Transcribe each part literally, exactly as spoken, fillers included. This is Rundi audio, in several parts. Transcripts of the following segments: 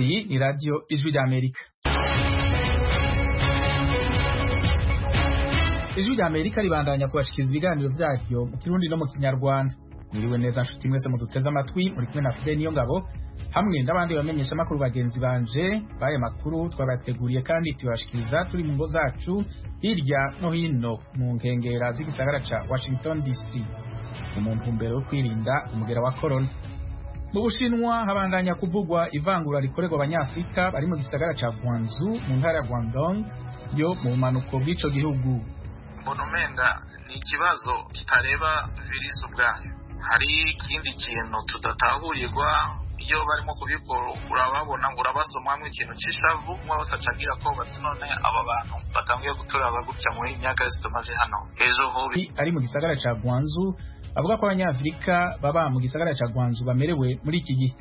Iyi ni radio Ijwi ry'Amerika. Ijwi ry'Amerika ribandanya kubashikiriza ibiganiro vyaryo mu Kirundi no mu Kinyarwanda. Mwiriwe neza nshuti mwese muduteze amatwi, muri kumwe na Fidel Niyongabo hamwe n'abandi bamenyesha makuru bagenzi banje. Baye makuru twabateguriye kandi tubashikiriza turi mu ngo zacu hirya no hino mu nkengera z'igisagara ca Washington D C mu ntumbero yo kwirinda umugera wa corona. Mu Bushinwa habandanya kuvugwa ivangura rikorerwa abanyafrika bari mu gisagara ca Guangzhou mu ntara ya Guangdong yo mu manuko bw'ico gihugu. Bonomenga ni ikibazo kitareba virus ubwayo, hari ikindi kintu tudatahurirwa iyo barimo kubikora. Urababona ngo urabasomamwe ikintu cishavu mwa basacagira ko batinone aba bantu batangiye guturaba gutya muri myaka zitomaze hano ejo hori ari mu gisagara ca Guangzhou. Avuga ko abanyafrika baba mu gisagara ca Guangzhou bamerewe muri iki gihe.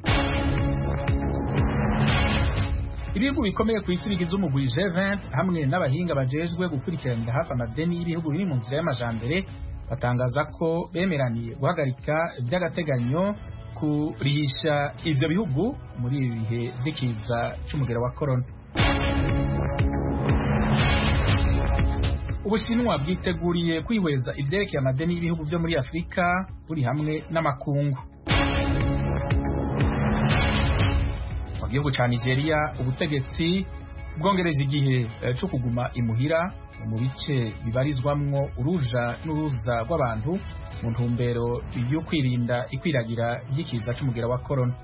Ibihugu bikomeye ku isi bigize umugwi G vingt hamwe n'abahinga bajejwe gukurikiranira hafi amadeni y'ibihugu biri mu nzira y'amajambere batangaza ko bemeraniye guhagarika by'agateganyo kurihisha ivyo bihugu muri ibi bihe vy'ikiza c'umugera wa corona. Ubushinwa bwiteguriye kwihweza ivyerekeye amadeni y'ibihugu vyo muri Afrika buri hamwe n'amakungu. Mu gihugu ca Nigeria ubutegetsi bwongereje igihe cyo kuguma imuhira mu bice bibarizwamwo uruja n'uruza rw'abantu mu ntumbero yo kwirinda ikwiragira ry'ikiza c'umugera wa corona.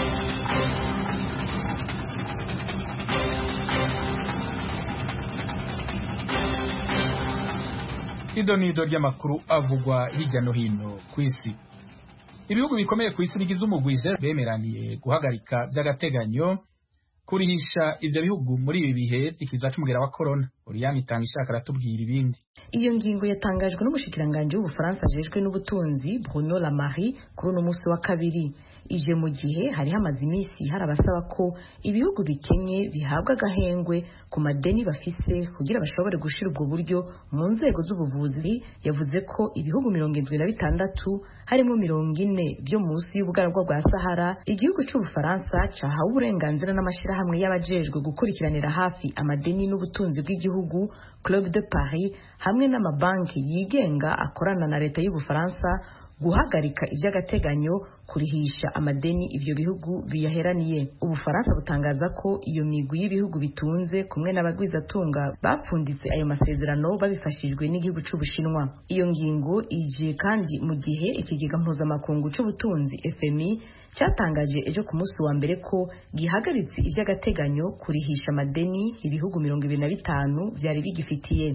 Idonido ry'amakuru avugwa hirya no hino ku isi. Ibihugu bikomeye ku isi bigize umugwi bemeraniye guhagarika by'agateganyo kurihisha ivyo bihugu muri ibi bihe vy'ikiza c'umugera wa corona. Oriane itanga ishaka ratubwira ibindi. Iyo ngingo yatangajwe n'umushikiranganje w'Ubufaransa ajejwe n'ubutunzi Bruno Le Maire kuri uno musi wa kabiri. Ije mu gihe hari hamaze imisi hari abasaba ko ibihugu bikenye bihabwa agahengwe ku madeni bafise kugira bashobore gushira ubwo buryo mu nzego z'ubuvuzi. Yavuze ko ibihugu mirongo indwi na bitandatu harimo mirongo ine byo munsi y'ubugaragwa bwa Sahara igihugu c'Ubufaransa cahawe uburenganzira n'amashirahamwe y'abajejwe gukurikiranira hafi amadeni n'ubutunzi bw'igihugu Club de Paris hamwe n'amabanki yigenga akorana na leta y'Ubufaransa guhagarika iby'agateganyo kurihisha amadeni ivyo bihugu biyaheraniye. Ubufaransa butangaza ko iyo migwi y'ibihugu bitunze kumwe n'abagwizatunga bapfunditse ayo masezerano babifashijwe n'igihugu c'Ubushinwa. Iyo ngingo ije kandi mu gihe ikigega mpuzamakungu c'ubutunzi F M I cyatangaje ejo ku munsi wa mbere ko gihagaritse iby'agateganyo kurihisha amadeni ibihugu mirongo ibiri na bitanu vyari bigifitiye.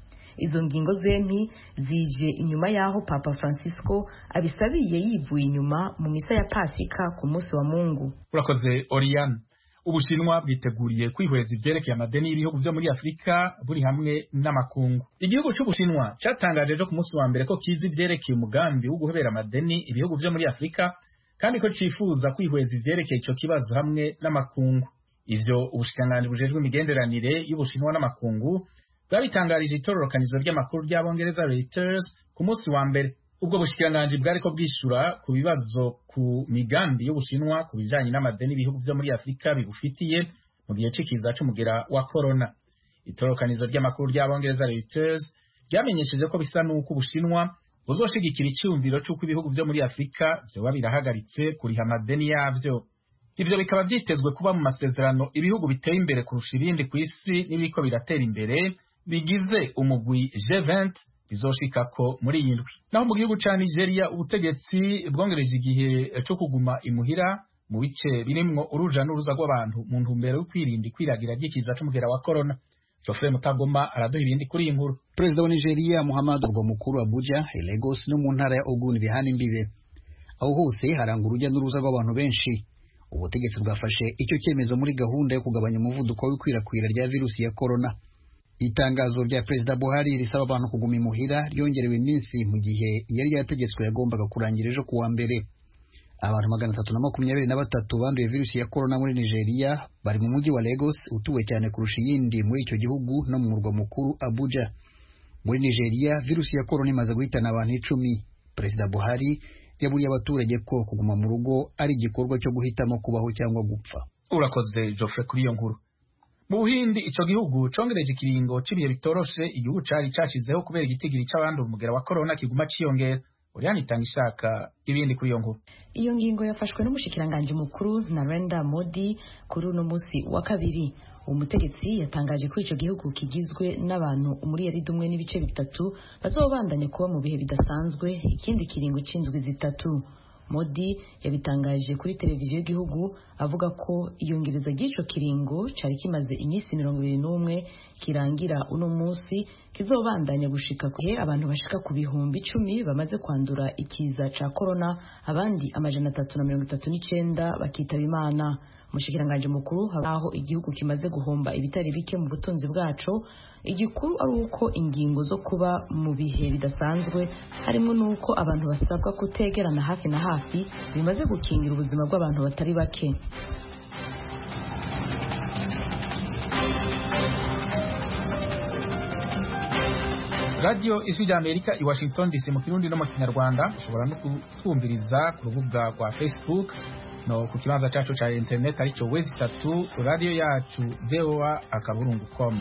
Izo ngingo zempi zije inyuma yaho Papa Francisco abisabiye yivuye inyuma mu misa ya Pasika ku munsi wa Mungu. Urakoze Oriane. Ubushinwa bwiteguriye kwihweza ivyerekeye amadeni y'ibihugu vyo muri Afrika buri hamwe n'amakungu. Igihugu c'Ubushinwa cyatangaje ejo ku munsi wa mbere ko kizi ivyerekeye umugambi wo guhebera amadeni ibihugu vyo muri Afrika kandi ko cifuza kwihweza ivyerekeye ico kibazo hamwe n'amakungu. Ivyo ubushikiranganji bujejwe imigenderanire y'Ubushinwa n'amakungu bwabitangarije itororokanizo ry'amakuru ry'abongereza Reuters ku munsi wa mbere. Ubwo bushikiranganji bwariko bwishura ku bibazo ku migambi y'Ubushinwa ku bijanye n'amadeni ibihugu vyo muri Afrika bigufitiye mu gihe c'ikiza c'umugera wa corona. Itororokanizo ry'amakuru ry'abongereza Reuters ryamenyesheje ko bisa n'uko Ubushinwa buzoshigikira iciyumviro c'uko ibihugu vyo muri Afrika vyoba birahagaritse kuriha amadeni yavyo. Ivyo bikaba vyitezwe kuba mu masezerano ibihugu biteye imbere kurusha ibindi ku isi n'ibiko biratera imbere bigize umugwi G vingt bizoshikako muri iyi ndwi. Naho mu gihugu ca Nigeria ubutegetsi bwongereje igihe cyo kuguma imuhira mu bice birimwo uruja n'uruza rw'abantu mu ntumbero yo kwirinda ikwiragira ry'ikiza c'umugera wa corona. Geoffrey Mutagoma araduha ibindi kuri iyi nkuru. Perezida wa Nigeria Muhammadu Buhari mukuru Abuja, Lagos no mu ntara ya Ogun bihana imbibe. Aho hose haranga urujya n'uruza rw'abantu benshi. Ubutegetsi bwafashe icyo cyemezo muri gahunda yo kugabanya umuvuduko w'ikwirakwira rya virusi ya corona. Itangazo rya Perezida Buhari risaba abantu kuguma imuhira ryongerewe iminsi mu gihe yari yategetswe yagombaga kurangira ejo kuwa mbere. Abantu magana atatu na makumyabiri na batatu banduye virusi ya corona muri Nigeria bari mu mujyi wa Lagos utuwe cyane kurusha iyindi muri icyo gihugu no mu murwa mukuru Abuja. Muri Nigeria virusi ya corona imaze guhitana abantu icumi. Perezida Buhari yaburiye abaturage ko kuguma mu rugo ari igikorwa cyo guhitamo kubaho cyangwa gupfa. urakoze Geoffrey kuri iyo nkuru. Mu Buhindi ico gihugu congereje ikiringo c'ibihe bitoroshe igihugu cari cashizeho kubera igitigiri c'abandi umugera wa corona kiguma ciyongera. Oriane itanga ishaka ibindi kuri iyo nkuru. Iyo ngingo yafashwe n'umushikiranganje mukuru Narendra Modi kuri uno musi wa kabiri. Umutegetsi yatangaje ko ico gihugu kigizwe n'abantu muri yari dumwe n'ibice bitatu bazobandanye kuba mu bihe bidasanzwe ikindi kiringo c'indwi zitatu. Modi yabitangaje kuri televiziyo y'igihugu avuga ko iyongereza ry'ico kiringo cari kimaze iminsi mirongo ibiri n'umwe kirangira uno munsi kizobandanya gushika kuhe abantu bashika ku bihumbi icumi bamaze kwandura ikiza ca corona, abandi amajana atatu na mirongo itatu n'icenda bakitaba Imana. Umushikiranganje mukuru aho igihugu kimaze guhomba ibitari bike mu butunzi bwaco, igikuru ari uko ingingo zo kuba mu bihe bidasanzwe harimo nuko abantu basabwa kutegerana hafi na hafi bimaze gukingira ubuzima bw'abantu batari bake. Radio Ijwi rya Amerika i Washington D C mu Kirundi no mu Kinyarwanda ushobora no kutwumviriza ku rubuga rwa Facebook no ku kibanza cyacu cha internet arico wezi tatu radio yacu voa akaburungu com.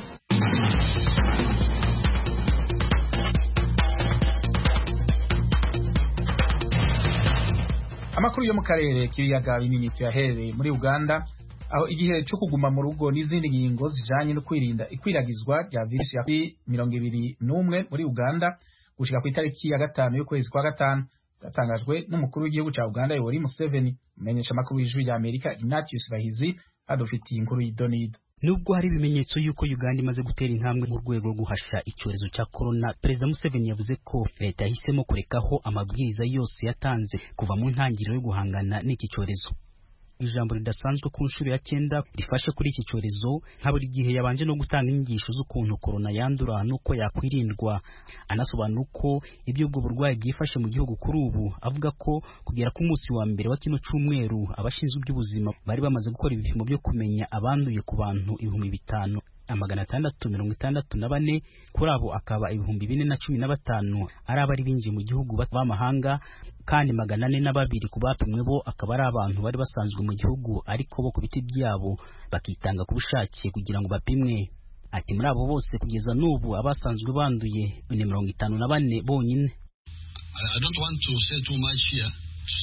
Amakuru yo mu karere k'ibiyaga binini tuyahereye muri Uganda aho igihe cyo kuguma mu rugo n'izindi ngingo zijanye no kwirinda ikwiragizwa rya virusi ya mirongo ibiri n'umwe muri Uganda gushika ku itariki ya gatanu y'ukwezi kwa gatanu yatangajwe n'umukuru w'igihugu ca Uganda Yoweri Museveni. Menyesha makuru y'Ijwi rya Amerika Ignatius Bahizi adufitiye inkuru y'idonido. Nubwo hari ibimenyetso yuko Uganda imaze gutera intambwe mu rwego rwo guhasha icyorezo cya corona, Perezida Museveni yavuze ko leta yahisemo kurekaho amabwiriza yose yatanze kuva mu ntangiriro yo guhangana n'iki cyorezo. Ijambo ridasanzwe ku nshuro ya cyenda rifashe kuri iki cyorezo nka buri gihe yabanje no gutanga inyigisho z'ukuntu corona yandura nuko yakwirindwa, anasobanura uko ibyo ubwo burwayi bwifashe mu gihugu kuri ubu, avuga ko kugera ku munsi wa mbere wa kino cyumweru abashinzwe iby'ubuzima bari bamaze gukora ibipimo byo kumenya abanduye ku bantu ibihumbi bitanu amagana atandatu mirongo itandatu na bane, kuri abo akaba ibihumbi bine na cumi na batanu ari abari binjiye mu gihugu b'amahanga, kandi magana ane na babiri ku bapimwe bo akaba ari abantu bari basanzwe mu gihugu ariko bo ku biti byabo bakitanga ku bushake kugira ngo bapimwe. Ati muri abo bose kugeza n'ubu abasanzwe banduye ni mirongo itanu na bane bonyine. I don't want to say too much here.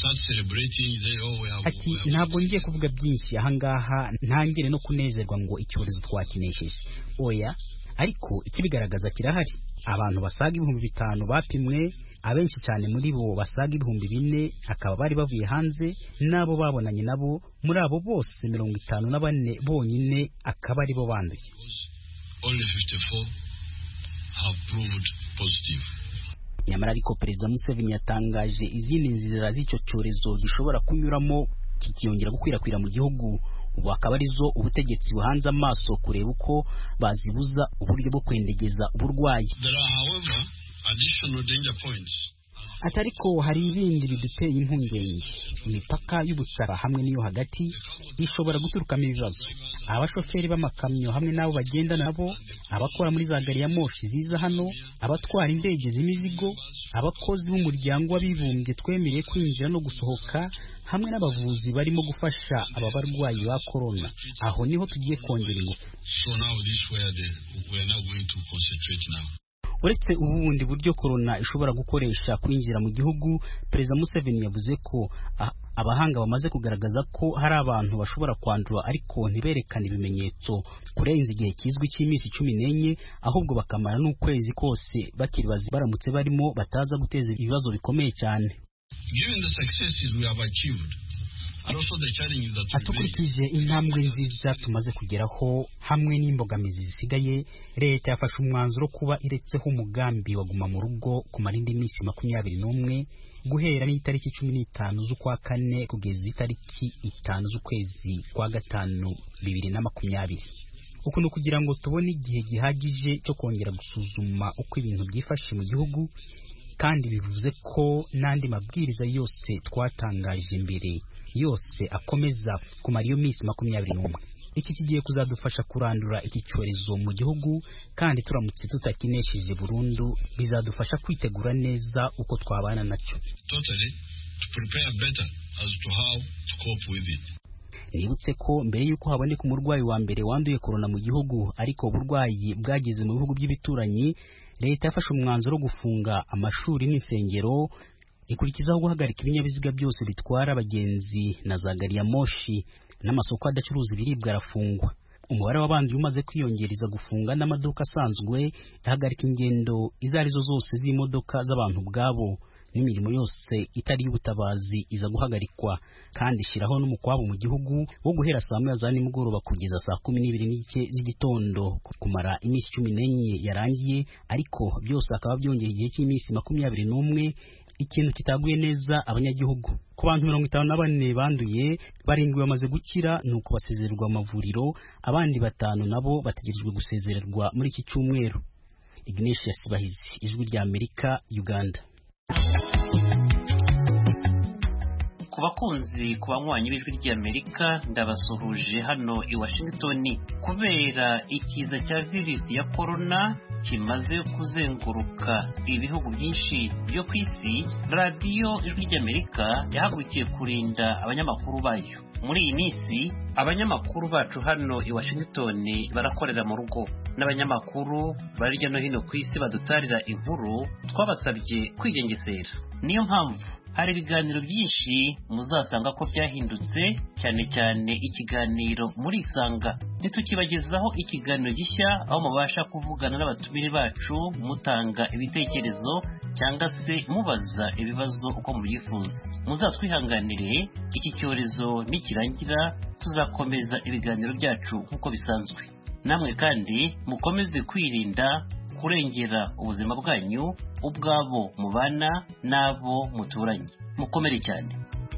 Ati ntabwo ngiye kuvuga byinshi ahangaha ntangire no kunezerwa ngo icyorezo twakinesheje, oya, ariko ikibigaragaza kirahari. Abantu basaga ibihumbi bitanu bapimwe, abenshi cyane muri bo basaga ibihumbi bine akaba bari bavuye hanze nabo babonanye nabo, muri abo bose mirongo itanu na bane bonyine akaba ari bo banduye. Only fifty-four have proved positive. Nyamara ariko Perezida Museveni yatangaje izindi nzira z'icyo cyorezo gishobora kunyuramo kikiyongera gukwirakwira mu gihugu, ubu akaba arizo ubutegetsi buhanze amaso kureba uko bazibuza uburyo bwo kwendegeza uburwayi. There are, however, additional danger points. Atariko hari ibindi biduteye impungenge. Imipaka y'ubutaka hamwe n'iyo hagati ishobora guturukamo ibibazo. Abashoferi b'amakamyo hamwe nabo bagenda nabo, abakora muri za gari ya moshi ziza hano, abatwara indege z'imizigo, abakozi b'umuryango w'abibumbye twemereye kwinjira no gusohoka, hamwe n'abavuzi barimo gufasha aba barwayi ba corona. Aho niho tugiye kongera ingufu. So now this where the we are now going to concentrate now. Uretse ubundi buryo corona ishobora gukoresha kwinjira mu gihugu, Perezida Museveni yavuze ko abahanga bamaze kugaragaza ko hari abantu bashobora kwandura ariko ntiberekane ibimenyetso kurenza igihe kizwi cy'iminsi cumi n'enye, ahubwo bakamara n'ukwezi kose bakiri bazi baramutse barimo bataza guteza ibibazo bikomeye cyane. Given the successes we have achieved, atukurikije intambwe nziza tumaze kugeraho hamwe n'imbogamizi zisigaye, leta yafashe umwanzuro kuba iretseho umugambi waguma mu rugo kumara indi minsi makumyabiri n'umwe guhera n'itariki cumi n'itanu z'ukwa kane kugeza itariki itanu z'ukwezi kwa gatanu bibiri na makumyabiri. Uku ni kugira ngo tubone igihe gihagije cyo kongera gusuzuma uko ibintu byifashe mu gihugu, kandi bivuze ko n'andi mabwiriza yose twatangaje imbere yose akomeza kumara iyo minsi makumyabiri n'umwe. Iki kigiye kuzadufasha kurandura iki cyorezo mu gihugu, kandi turamutse tutakinesheje burundu bizadufasha kwitegura neza uko twabana nacyo. Totally to prepare better as to how to cope with it. nibutse ko mbere y'uko haboneka umurwayi wa mbere wanduye corona mu gihugu ariko uburwayi bwageze mu bihugu by'ibituranyi, leta yafashe umwanzuro wo gufunga amashuri n'insengero, ikurikizaho guhagarika ibinyabiziga byose bitwara abagenzi na za gari ya moshi, n'amasoko adacuruza ibiribwa arafungwa. Umubare w'abanduye umaze kwiyongereza gufunga n'amaduka asanzwe, ihagarika ingendo izo arizo zose z'imodoka z'abantu ubwabo, n'imirimo yose itari y'ubutabazi iza guhagarikwa, kandi ishyiraho n'umukwabo mu gihugu wo guhera saa moya za nimugoroba kugeza saa kumi n'ibiri n'igice z'igitondo kumara iminsi cumi n'enye yarangiye, ariko byose akaba byongeye igihe cy'iminsi makumyabiri n'umwe, ikintu kitaguye neza abanyagihugu. Ku bantu mirongo itanu na bane banduye, barindwi bamaze gukira nuko basezererwa amavuriro, abandi batanu nabo bategerejwe gusezererwa muri iki cyumweru. Ignatius Bahizi, Ijwi rya Amerika, Uganda. Ku bakunzi ku banywanyi b'Ijwi ry'Amerika ndabasuhuje hano i Washington. Kubera ikiza cya virusi ya corona kimaze kuzenguruka ibihugu byinshi byo ku isi, radiyo Ijwi ry'Amerika yahagurukiye kurinda abanyamakuru bayo. Muri iyi minsi abanyamakuru bacu hano i Washington barakorera mu rugo, n'abanyamakuru bari hirya no hino ku isi badutarira inkuru twabasabye kwigengesera. Niyo mpamvu hari ibiganiro byinshi muzasanga ko byahindutse, cyane cyane ikiganiro muri Isanga. Nitukibagezaho ikiganiro gishya aho mubasha kuvugana n'abatumire bacu, mutanga ibitekerezo cyangwa se mubaza ibibazo uko mubyifuza. Muzatwihanganire, iki cyorezo nikirangira tuzakomeza ibiganiro byacu nk'uko bisanzwe. Namwe kandi mukomeze kwirinda, kurengera ubuzima bwanyu, ubwabo mubana n'abo muturanye. Mukomere cyane.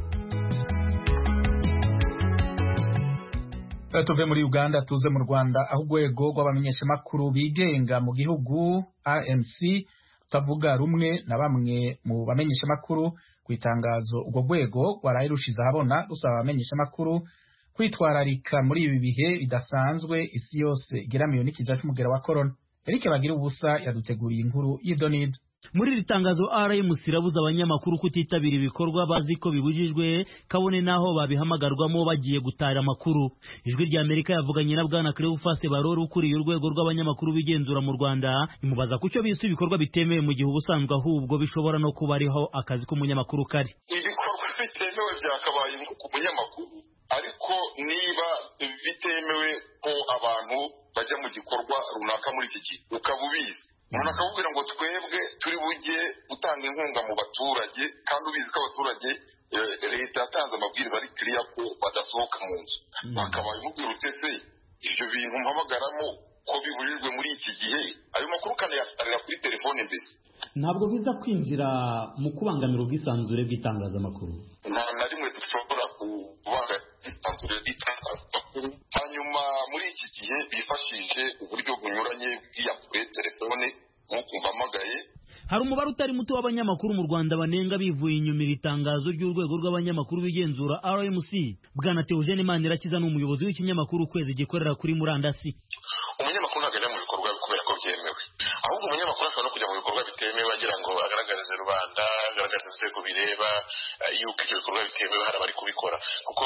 Tuve muri Uganda tuze mu Rwanda, aho urwego rw'abamenyeshamakuru bigenga mu gihugu R M C tavuga rumwe na bamwe mu bamenyeshamakuru ku itangazo urwo rwego rwaraye rushize ahabona rusaba abamenyeshamakuru kwitwararika muri ibi bihe bidasanzwe isi yose igeramiwe n'ikiza cy'umugera wa corona. Eric Bagira ubusa yaduteguriye inkuru y'idonido. Muri iri tangazo R M C irabuza abanyamakuru kutitabira ibikorwa bazi ko bibujijwe, kabone naho babihamagarwamo bagiye gutara amakuru. Ijwi rya Amerika yavuganye na bwana Cleophas Barore ukuriye urwego rw'abanyamakuru bigenzura mu Rwanda, imubaza ku cyo bise ibikorwa bitemewe mu gihe ubusanzwe ahubwo bishobora no kuba ariho akazi k'umunyamakuru kari. Ibikorwa bitemewe byakabaye ku munyamakuru, ariko niba bitemewe ko abantu bajya mu gikorwa runaka muri iki gihe ukaba ubizi, umuntu akabubwira ngo twebwe turi bujye gutanga inkunga mu baturage, kandi ubizi ko abaturage leta yatanze amabwiriza ari kiriya ko badasohoka mu nzu, bakabaye umubwira utese ibyo bintu mpamagaramo ko bibujijwe muri iki gihe, ayo makuru ukanayatarira kuri telefone mbese ntabwo biza kwinjira mu kubangamira ubwisanzure bw'itangazamakuru. nta na rimwe dushobora kubangamira ubwisanzure bw'itangazamakuru. Hanyuma muri iki gihe bifashishije uburyo bunyuranye bw'iya kure telefone nk'uko mpamagaye. Hari umubare utari muto w'abanyamakuru mu Rwanda banenga bivuye inyuma iri tangazo ry'urwego rw'abanyamakuru bigenzura R M C. Bwana Theogene Manirakiza ni umuyobozi w'ikinyamakuru Ukwezi gikorera kuri murandasi. Umunyamakuru ntabwo ajya mu bikorwa kubera ko byemewe, ahubwo umunyamakuru ashobora no kujya mu bikorwa bitemewe agira ngo agaragarize rubanda, agaragarize inzego bireba yuko ibyo bikorwa bitemewe hari abari kubikora, kuko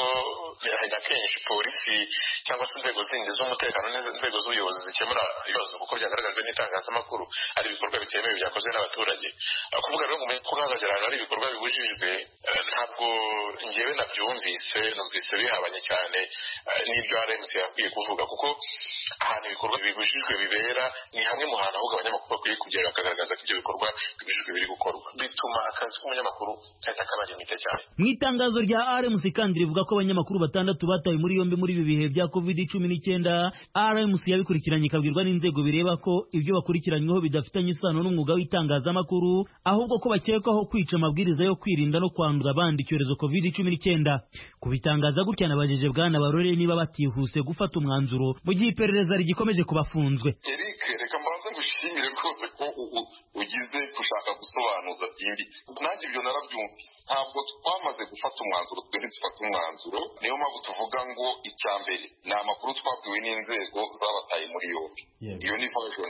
akenshi polisi cyangwa se inzego zindi z'umutekano n'inzego z'ubuyobozi zikemura ibibazo kuko byagaragajwe n'itangazamakuru ari ibikorwa bitemewe byakozwe n'abaturage. Kuvuga rero ngo umunyamakuru ntazagera ahantu hari ibikorwa bibujijwe, ntabwo njyewe nabyumvise, numvise bihabanye cyane n'ibyo R M C yakwiye kuvuga, kuko ahantu ibikorwa bibujijwe bibera ni hamwe mu hantu ahubwo abanyamakuru bakwiye kugera bakagaragaza ko ibyo bikorwa bibujijwe biri gukorwa, bituma akazi k'umunyamakuru cyahita kaba limite cyane. Mu itangazo rya R M C kandi rivuga ko abanyamakuru batandatu batawe muri yombi muri ibi bihe bya covid cumi n'icyenda. R M C yabikurikiranye ikabwirwa n'inzego bireba ko ibyo bakurikiranyweho bidafitanye isano n'umwuga w'itangazamakuru, ahubwo ko bakekwaho kwica amabwiriza yo kwirinda no kwanduza abandi icyorezo covid cumi n'icyenda. Kubitangaza gutya nabajeje bwana Barore niba batihuse gufata umwanzuro mu gihe iperereza rigikomeje kubafunzwe. Eric, reka mbanze ngushimire rwose ko ugize gushaka gusobanuza byimbitse. Nanjye ibyo narabyumvise, ntabwo twamaze gufata umwanzuro, twe ntidufata umwanzuro. Niyo mpamvu tuvuga ngo icya mbere ni amakuru twabwiwe n'inzego zabataye muri yombi. Iyo ni version yabo.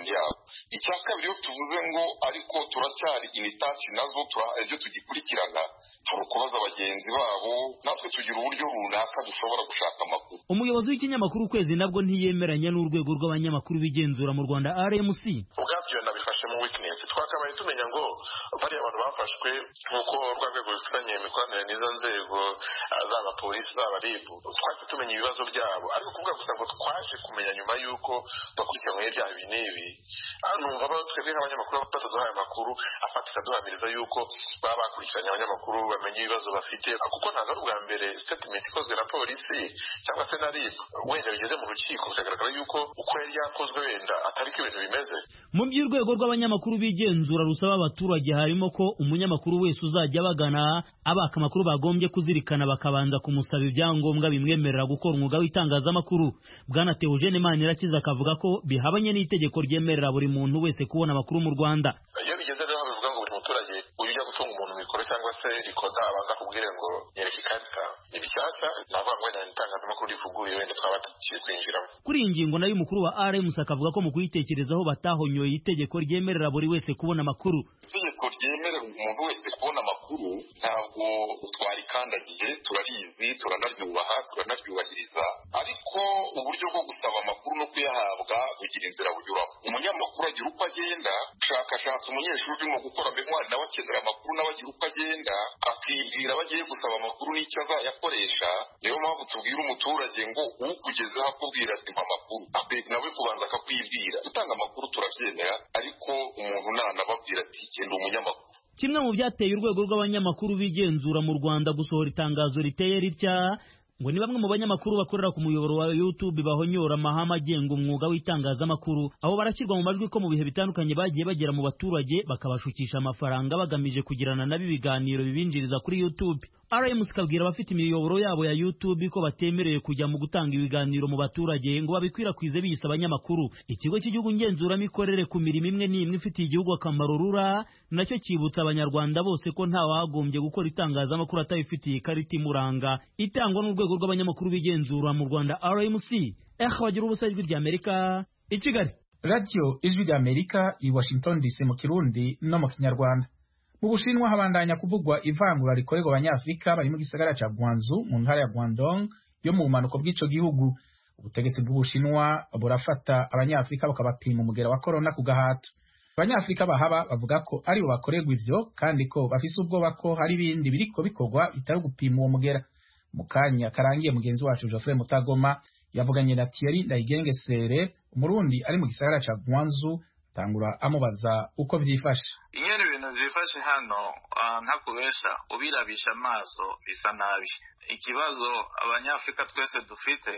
icya kabiri iyo tuvuze ngo ariko turacyari initaci nazo ibyo tugikurikirana hari ukubaza bagenzi babo natwe tugira uburyo runaka dushobora gushaka amakuru. Umuyobozi w'ikinyamakuru Ukwezi nabwo ntiyemeranya n'urwego rw'abanyamakuru bigenzura mu Rwanda R M C. Ubwabyo nabifashe mu weakness twakabaye tumenya ngo bari abantu bafashwe nk'uko urwego rufitanye imikoranire n'izo nzego zaba polisi zaba R I B twase tumenya ibibazo byabo ariko kuvuga gusa ngo twaje kumenya nyuma y'uko bakurikiranywe ibyaha ibi n'ibi numva ba twebwe nk'abanyamakuru bataduhaye amakuru afatika duhamiriza y'uko baba bakurikiranye abanyamakuru bamenye ibibazo bafite kuko ntabwo ari ubwa mbere statement ikozwe na polisi cyangwa se na R I B wenda bigeze mu rukiko bikagaragara y'uko uko yari yakozwe wenda atari ko ibintu bimeze. Mu by'urwego rw'abanyamakuru bigenzura rusaba abaturage harimo ko umunyamakuru wese uzajya bagana abaka amakuru bagombye kuzirikana bakabanza kumusaba ibyangombwa bimwemerera gukora umwuga w'itangazamakuru. Bwana Theogene Manirakiza akavuga ko bihabanye n'itegeko ryemerera buri muntu wese kubona amakuru mu Rwanda. Iyo bigeze rero bivuga ngo buri muturage ujya gutunga umuntu mikoro cyangwa se rikoda abanza kubwire ngo nyereka ikarita ibishyashya ntabwo wenda itangazamakuru rivuguye wenda twaba tugiye kwinjiramo. Kuri iyi ngingo nayo umukuru wa R M C akavuga ko mu kuyitekerezaho batahonyoye itegeko ryemerera buri wese kubona amakuru. Itegeko ryemerera umuntu wese kubona amakuru ntabwo twarikandagiye turarizi turanaryubaha turanaryubahiriza ariko uburyo bwo gusaba amakuru no kuyahabwa bugira inzira bunyuramo. Umunyamakuru agira uko agenda ushakashatse umunyeshuri urimo gukora memoire nawe akenera amakuru nawe agira uko agenda akibwira bagiye gusaba amakuru n'icyo azayakoresha. Niyo mpamvu tubwira umuturage ngo ukugezeho akubwira ati mpa amakuru nawe kubanza akakwibwira. Gutanga amakuru turabyemera ariko umuntu nanababwira ati genda umunyamakuru. Kimwe mu byateye urwego rw'abanyamakuru bigenzura mu Rwanda gusohora itangazo riteye ritya ngo ni bamwe mu banyamakuru bakorera ku muyoboro wa YouTube bahonyora amahame agenga umwuga w'itangazamakuru aho barakirwa mu majwi ko mu bihe bitandukanye bagiye bagera mu baturage bakabashukisha amafaranga bagamije kugirana nabi ibiganiro bibinjiriza kuri YouTube. R M C kabwira abafite imiyoboro yabo ya YouTube ko batemerewe kujya mu gutanga ibiganiro mu baturage ngo babikwirakwize biyisa abanyamakuru. Ikigo cy'igihugu ngenzuramikorere ku mirimo imwe n'imwe ifitiye igihugu akamaro rura nacyo kibutsa abanyarwanda bose ko nta wagombye gukora itangazamakuru atabifitiye ikarita imuranga itangwa n'urwego rw'abanyamakuru bigenzura mu Rwanda R M C. Eh bagira ubusa ijwi rya Amerika i Kigali. Radio ijwi rya Amerika i Washington D C mu Kirundi no mu Kinyarwanda. Mu Bushinwa habandanya kuvugwa ivangura rikorerwa abanyafrika bari mu gisagara ca Guangzhou mu ntara ya Guangdong yo mu manuko bw'ico gihugu. Ubutegetsi bw'Ubushinwa burafata abanyafrika bakabapima umugera wa corona ku gahato. Abanyafrika bahaba bavuga ko ari bo bakorerwa ivyo kandi ko bafise ubwoba ko hari ibindi biriko bikorwa bitari gupima uwo mugera. Mu kanya karangiye mugenzi wacu Geoffrey Mutagoma yavuganye na Thierry Ndayigengesere umurundi ari mu gisagara ca Guangzhou tangura amubaza uko vyifashe. Inyene ibintu vyifashe hano ntakubesha ubirabisha amaso bisa nabi. Ikibazo abanyafrika twese dufite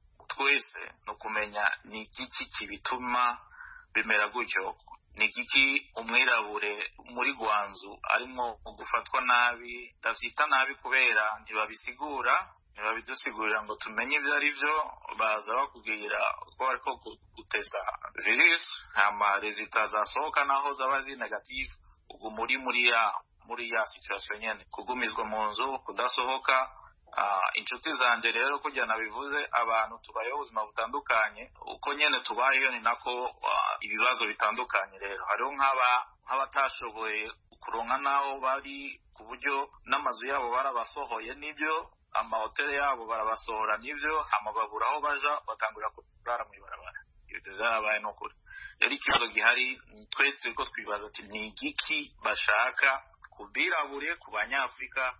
twese no kumenya ni iki kibituma bimera gutyo. Ni iki umwirabure muri Guangzhou arimo gufatwa nabi ndavyita nabi kubera ntibabisigura ntibabidusigurira ngo tumenye ibyo ari byo baza bakubwira ko ariko gutesta virus hama resultat zasohoka naho zaba zi negative ubwo muri muri ya muri ya situation nyene kugumizwa mu nzu kudasohoka. Uh, inshuti zanje rero kujya nabivuze abantu tubayeho ubuzima butandukanye uko nyene tubayeho ni nako uh, ibibazo bitandukanye rero hariho nk'aba nk'abatashoboye kuronka naho bari ku buryo n'amazu yabo barabasohoye n'ibyo amahoteli yabo barabasohora n'ibyo amababura aho baja batangurira kurara mu ibarabara. Ibyo byarabaye n'ukuri rero ikibazo gihari twese turiko twibaza ati ni igiki bashaka kubirabure ku banyafrika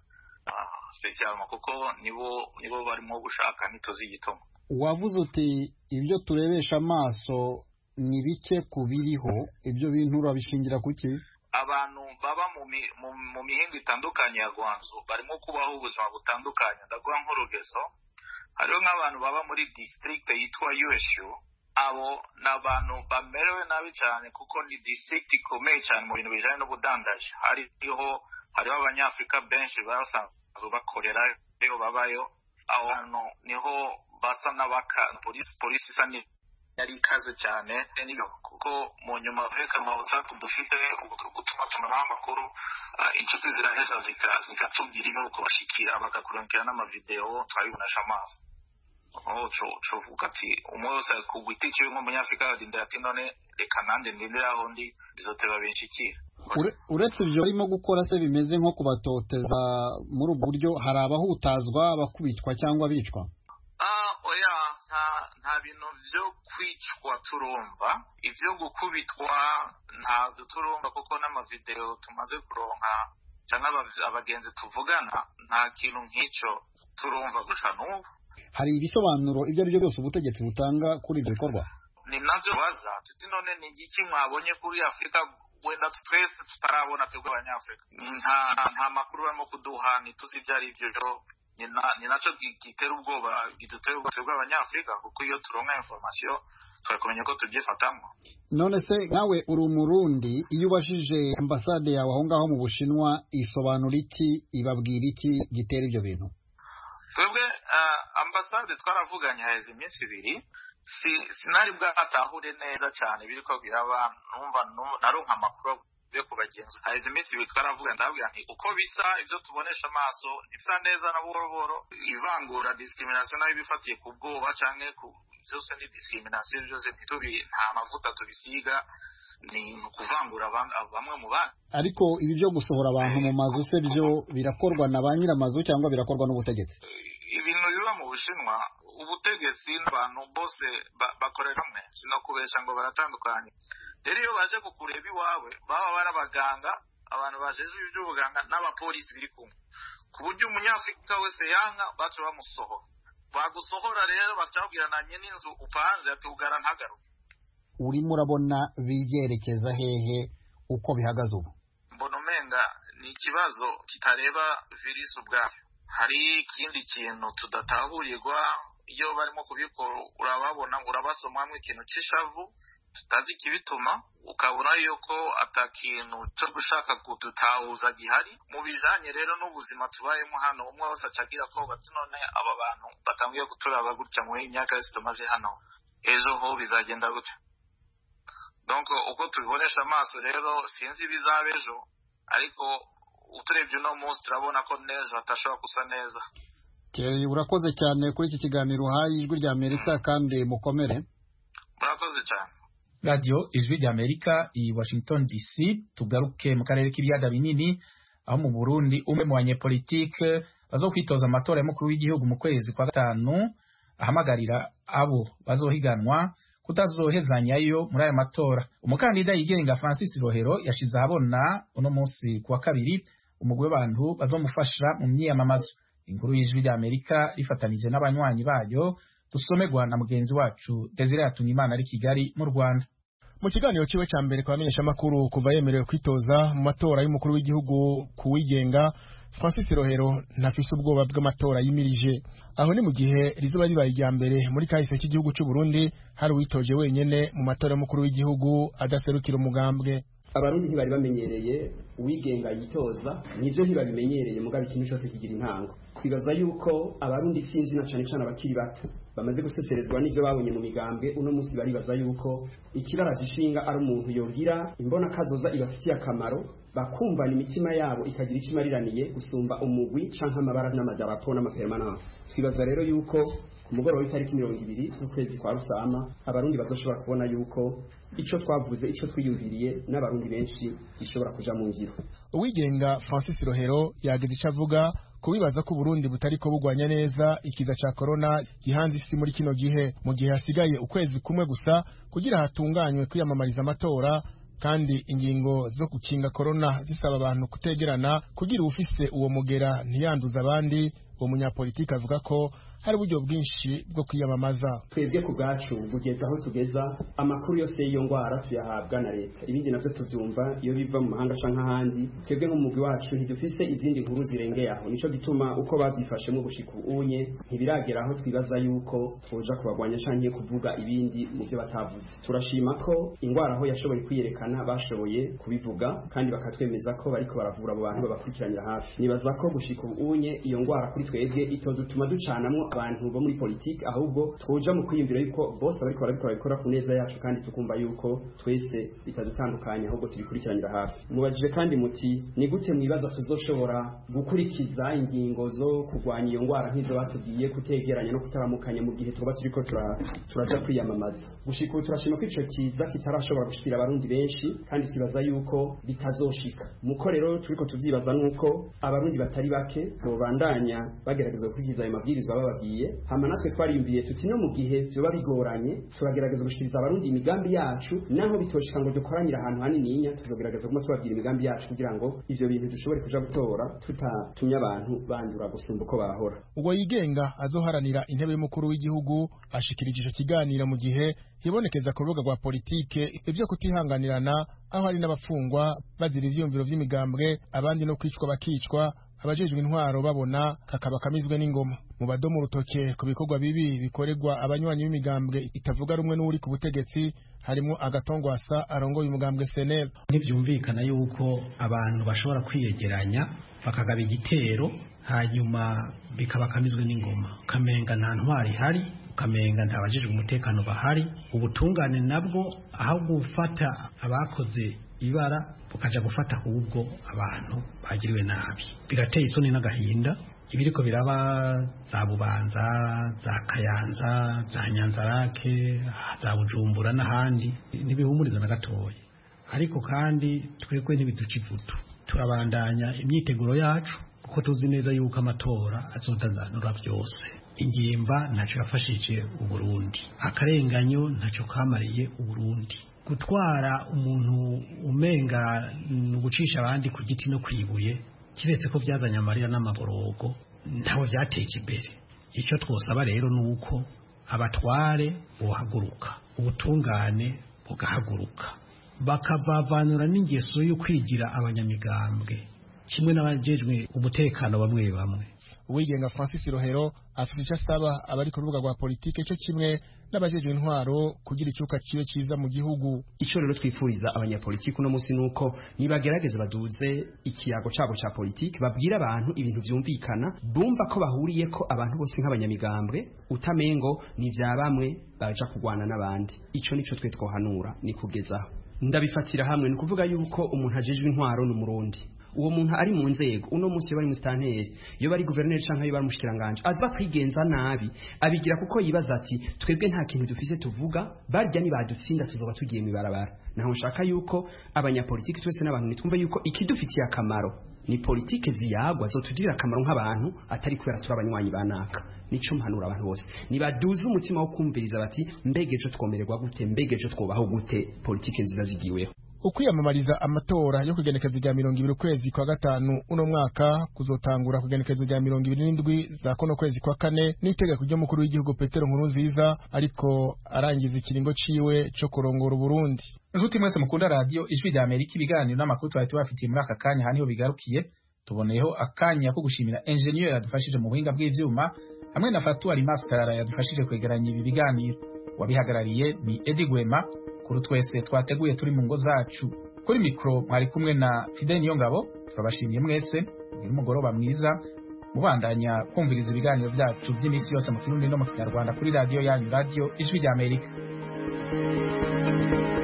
special kuko nibo nibo barimo gushaka nitozi igitoma. Wavuze uti ibyo turebesha amaso ni bike kubiriho ibyo bintu urabishingira kuki? Abantu baba mu mu mihingo itandukanye ya Guangzhou barimo kubaho ubuzima butandukanye. Ndaguha nk'urugezo hariho nk'abantu baba muri district yitwa Yueshu abo n'abantu bamerewe nabi cyane kuko ni district ikomeye cyane mu bintu bijanye n'ubudandaji. Hariho hariho abanyafrika benshi basanzwe bakorera iyo babayo aho hano niho basa n'abaka polisi polisi isa yari ikaze cyane niyo kuko mu nyuma veka mu WhatsApp dufite gutuma tumara amakuru inshuti ziraheza zikatubwira ibyo uko bashikira bakakurikira n'amavideo twabibonasha amaso. aho covuga ati umwe wese kugwita iciwe nk'umunyafrika yadindira ati none reka nande ndindira aho ndi bizoteba benshikira. Uretse ibyo barimo gukora se bimeze nko kubatoteza muri ubu buryo, hari abahutazwa bakubitwa cyangwa bicwa? Ah oya nta nta bintu byo kwicwa turumva, ibyo gukubitwa ntabwo turumva kuko n'amavideo tumaze kuronka cyangwa abagenzi tuvugana nta kintu nk'icyo turumva gusa n'ubu. Hari ibisobanuro ibyo ari byo byose ubutegetsi butanga kuri ibyo bikorwa? Ni navyo baza tuti none ni igiki mwabonye kuri Afrika wenda twese tutarabona twebwe abanyafrika, nta nta makuru barimo kuduha ntituzi ibyo ari byo. Ni nacyo gitera ubwoba gidutera ubwoba twebwe abanyafrika, kuko iyo turonka information twakumenya ko tubyifatamo. None se nawe uri umurundi, iyo ubashije ambasade yawe aho ngaho mu Bushinwa isobanura iki, ibabwira iki gitera ibyo bintu? Twebwe ambasade twaravuganye haheze iminsi ibiri, si sinari bwatahure neza cyane biriko biraba, numva naronka amakuru yo kubagenza. Haheze iminsi ibiri twaravuganye, ndabwira nti uko bisa ibyo tubonesha amaso bisa neza na buhoro buhoro, ivangura discrimination nayo bifatiye ku bwoba canke ku byose ni discrimination, byose ntitubi nta mavuta tubisiga, ni kuvangura bamwe mu bana. Ariko ibi byo gusohora abantu mu mazu se byo birakorwa na ba nyiramazu cyangwa birakorwa n'ubutegetsi? Ibintu biba mu Bushinwa ubutegetsi n'abantu bose bakorera hamwe, sinakubesha ngo baratandukanye. Rero iyo baje kukureba iwawe baba barabaganga, abantu bajeje iby'ubuganga n'abapolisi biri kumwe, ku buryo umunyafrika wese yanka baca bamusohora. Bagusohora rero bacabwirananye n'inzu upanze atugara ntagaruke. Urimo urabona biyerekeza hehe uko bihagaze ubu? Mbona umenga ni ikibazo kitareba virus ubwayo, hari ikindi kintu tudatahurirwa. Iyo barimo kubikora urababona urabasomamwe ikintu c'ishavu tutazi kibituma, ukabona yuko atakintu cyo gushaka kudutahuza gihari mu bijanye rero n'ubuzima tubayemo hano. Umwe wese acagira ko bati none aba bantu batangiye guturaba gutya muri imyaka yose tumaze hano, ejo ho bizagenda gutya. Donc uko tubibonesha amaso rero sinzi bizabe ejo, ariko uturebye uno munsi turabona ko neza hatashobora gusa neza. Thierry, urakoze cyane kuri iki kiganiro uhaye Ijwi rya Amerika, kandi mukomere. Murakoze cyane. Radio Ijwi rya Amerika i Washington D C. Tugaruke mu karere k'ibiyaga binini, aho mu Burundi umwe mu banyepolitike bazokwitoza amatora y'umukuru w'igihugu mu kwezi kwa gatanu ahamagarira abo bazohiganwa kutazohezanyayo muri aya matora. Umukandida yigenga Francis Rohero yashize ahabona uno munsi kuwa kabiri umugwi w'abantu bazomufasha mu myiyamamazo. Inkuru y'Ijwi rya Amerika rifatanije n'abanywanyi bayo, dusomerwa na mugenzi wacu Desire Yatunimana ari Kigali mu Rwanda. Mu kiganiro ciwe ca mbere kwamenyesha makuru kuva yemerewe kwitoza mu matora y'umukuru w'igihugu kuwigenga, Francis Rohero ntafise ubwoba bw'amatora yimirije. Aho ni mu gihe rizoba ribaye irya mbere muri kahise cy'igihugu cy'u Burundi hari witoje wenyene mu matora y'umukuru w'igihugu adaserukira umugambwe. Abarundi ntibari bamenyereye uwigenga yitoza, nivyo ntibabimenyereye, mugabo ikintu cyose kigira intango. Twibaza yuko abarundi sinzi na cane cane abakiri bato bamaze guseserezwa n'ivyo babonye mu migambwe, uno munsi baribaza yuko ikirara gishinga ari umuntu yogira imbona kazoza ibafitiye akamaro, bakumvana imitima yabo ikagira ikimariraniye gusumba umugwi canke amabara n'amadarapo n'amapermanence. Twibaza rero yuko ku mugoroba w'itariki mirongo ibiri z'ukwezi kwa Rusama abarundi bazoshobora kubona yuko ico twavuze ico twiyumviriye n'abarundi benshi gishobora kuja mu ngiro. Uwigenga Francis Rohero yageze ico avuga kubibaza ko Burundi butariko bugwanya neza ikiza ca corona gihanze isi muri kino gihe, mu gihe hasigaye ukwezi kumwe gusa kugira hatunganywe kwiyamamariza amatora, kandi ingingo zo gukinga corona zisaba abantu kutegerana kugira ufise uwo mugera ntiyanduza abandi. Uwo munyapolitiki avuga ko hari uburyo bwinshi bwo kwiyamamaza. Twebwe ku bwacu kugeza aho tugeza amakuru yose y'iyo ngwara tuyahabwa na leta, ibindi navyo tuvyumva iyo biva mu mahanga canke ahandi. Twebwe nk'umugwi wacu ntidufise izindi nkuru zirengeye aho, nico gituma uko bavyifashemo gushika unye ntibiragera aho twibaza yuko twoja kubagwanya canke kuvuga ibindi mu byo batavuze. Turashima ko ingwara aho yashoboye kwiyerekana bashoboye kubivuga, kandi bakatwemeza ko bariko baravura abo bantu babakurikiranira hafi. Nibaza ko gushika unye iyo ngwara kuri twebwe itodutuma ducanamwo abantu bo muri politiki ahubwo twoja mu kwiyumvira yuko bose bariko barabikora bikora ku neza yacu kandi tukumva yuko twese bitadutandukanye ahubwo tubikurikiranira hafi. Mubajije kandi muti ni gute mwibaza tuzoshobora gukurikiza ingingo zo kurwanya iyo ngwara nk'izo batubwiye kutegeranya no kutaramukanya mu gihe tuba turiko turaja kwiyamamaza. Gushika ubu turashima ko ico kiza kitarashobora gushikira abarundi benshi kandi twibaza yuko bitazoshika. Muko rero turiko tuvyibaza nuko abarundi batari bake bobandanya bagerageza gukurikiza ayo mabwirizwa bababwiye, hama natwe twariyumviye tuti no mu gihe vyoba bigoranye turagerageza gushikiriza abarundi imigambi yacu, naho bitoshika ngo dukoranyira ahantu hanininya tuzogerageza kuma tubabwira imigambi yacu kugira ngo ivyo bintu dushobore kuja gutora tutatumye abantu bandura gusumba uko bahora. Ubwo yigenga azoharanira intebe y'umukuru w'igihugu ashikirije ico kiganiro mu gihe hibonekeza ku rubuga rwa politike ivyo kutihanganirana, aho hari n'abafungwa bazira ivyiyumviro vy'imigambwe, abandi no kwicwa bakicwa, abajejwe intwaro babona kakaba kamizwe n'ingoma. Mu badomo urutoke ku bikorwa bibi bikorerwa abanywanyi b'imigambwe itavuga rumwe n'uri ku butegetsi harimo Agatongwasa arongoye umugambwe S N L. Ntibyumvikana yuko abantu bashobora kwiyegeranya bakagaba igitero hanyuma bikabakamizwe n'ingoma, kamenga nta ntwari hari, kamenga nta bajejwe umutekano bahari. Ubutungane nabwo aho gufata abakoze ibara bukaja gufata ahubwo abantu bagiriwe nabi, bigateye isoni n'agahinda. Ibiriko biraba za Bubanza, za Kayanza, za Nyanzarake, za Bujumbura n'ahandi ntibihumuriza na gatoya, ariko kandi twebwe ntibiduca ivutu. Turabandanya imyiteguro yacu kuko tuzi neza yuko amatora azotazanura byose. Ingimba ntacyo yafashije Uburundi, akarenganyo ntacyo kamariye Uburundi. Gutwara umuntu umenga nugucisha abandi ku giti no kwibuye, kiretse ko byazanye amarira n'amaborogo, ntaho byateje imbere. Icyo twosaba rero nuko abatware bohaguruka, ubutungane bugahaguruka, bakabavanura n'ingeso yo kwigira abanyamigambwe kimwe n'abajejwe umutekano bamwe bamwe. Uwigenga Francis Rohero afite icyo asaba abari ku rubuga rwa politike cyo kimwe n'abajejwe intwaro kugira icyuka kibe ciza mu gihugu. Ico rero twifuriza abanyapolitiki uno munsi nuko nibagerageze baduze ikiyago cabo ca politiki, babwira abantu ibintu vyumvikana, bumva ko bahuriye ko abantu bose nk'abanyamigambwe, utamengo ni vya bamwe baja kugwana n'abandi. Ico nico twe twohanura ni kugezaho. Ndabifatira hamwe ni kuvuga yuko umuntu ajejwe intwaro n'umurundi, uwo muntu ari mu nzego uno munsi bari mu stanteri yo bari guverineri canka yo bari mushikiranganje aza kwigenza nabi abigira kuko yibaza ati twebwe nta kintu dufise tuvuga, barya ni badutsinda tuzoba tugiye mu barabara. Naho nshaka yuko abanyapolitiki twese n'abantu nitwumve yuko ikidufitiye akamaro ni politike ziyagwa zotugirira akamaro nk'abantu, atari kubera turi abanywanyi banaka. Nico mpanura abantu bose nibaduze umutima wo kumviriza bati mbegejo twomererwa gute, mbegejo twobaho gute, politike nziza zigiweho. Ukwiyamamariza amatora yo kugenekezo rya mirongo ibiri ukwezi kwa gatanu uno mwaka kuzotangura kugenekezo rya mirongo ibiri n'indwi za kono kwezi kwa kane n'itegeko ry'umukuru w'igihugu Petero Nkurunziza ariko arangiza ikiringo ciwe cyo kurongora Burundi. Njuti mwese mukunda radio Ijwi rya Amerika, ibiganiro n'amakuru twari tubafitiye muri aka kanya haniho bigarukiye. Tuboneyeho akanya ko gushimira engineer yadufashije mu buhinga bw'ivyuma hamwe na Fatuari Maskarara yadufashije kwegeranya ibi biganiro. Wabihagarariye ni Edi Gwema. Kuri twese twateguye turi mu ngo zacu, kuri mikro mwari kumwe na Fidel Niyongabo. Turabashimiye mwese, muri mugoroba mwiza, mubandanya kumviriza ibiganiro byacu by'imisi yose mu Kirundi no mu Kinyarwanda kuri radio yanyu, radio Ijwi rya Amerika.